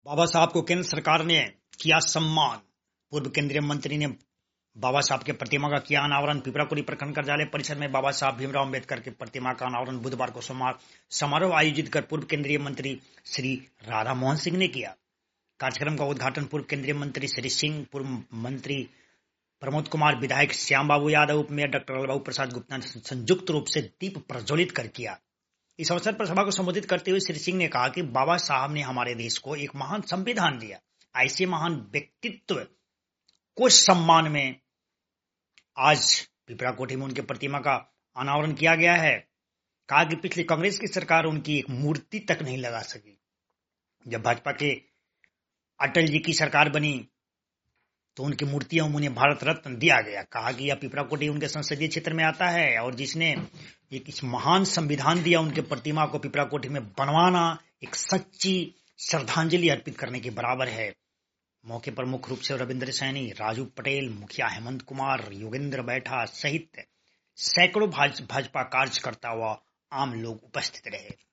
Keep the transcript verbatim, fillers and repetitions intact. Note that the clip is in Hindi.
बाबा साहब को केंद्र सरकार ने किया सम्मान। पूर्व केंद्रीय मंत्री ने बाबा साहब के प्रतिमा का किया अनावरण। पिपराकोटी प्रखंड कार्यालय परिसर में बाबा साहब भीमराव अम्बेडकर की प्रतिमा का अनावरण बुधवार को समारोह आयोजित कर पूर्व केंद्रीय मंत्री श्री राधा मोहन सिंह ने किया। कार्यक्रम का उद्घाटन पूर्व केंद्रीय मंत्री श्री सिंह, पूर्व मंत्री प्रमोद कुमार, विधायक श्याम बाबू यादव, उप मेयर डॉक्टर लालबाबू प्रसाद गुप्ता ने संयुक्त रूप से दीप प्रज्वलित कर किया। इस अवसर पर सभा को संबोधित करते हुए श्री सिंह ने कहा कि बाबा साहब ने हमारे देश को एक महान संविधान दिया। ऐसे महान व्यक्तित्व को सम्मान में आज पिपराकोटी में उनके प्रतिमा का अनावरण किया गया है। कहा कि पिछली कांग्रेस की सरकार उनकी एक मूर्ति तक नहीं लगा सकी। जब भाजपा के अटल जी की सरकार बनी तो उनकी मूर्तियां उन्हें भारत रत्न दिया गया। कहा कि यह पिपराकोटी उनके संसदीय क्षेत्र में आता है और जिसने एक इस महान संविधान दिया, उनके प्रतिमा को पिपराकोटी में बनवाना एक सच्ची श्रद्धांजलि अर्पित करने के बराबर है। मौके पर मुख्य रूप से रविंद्र सैनी, राजू पटेल, मुखिया हेमंत कुमार, योगेंद्र बैठा सहित सैकड़ों भाजपा कार्यकर्ता व आम लोग उपस्थित रहे।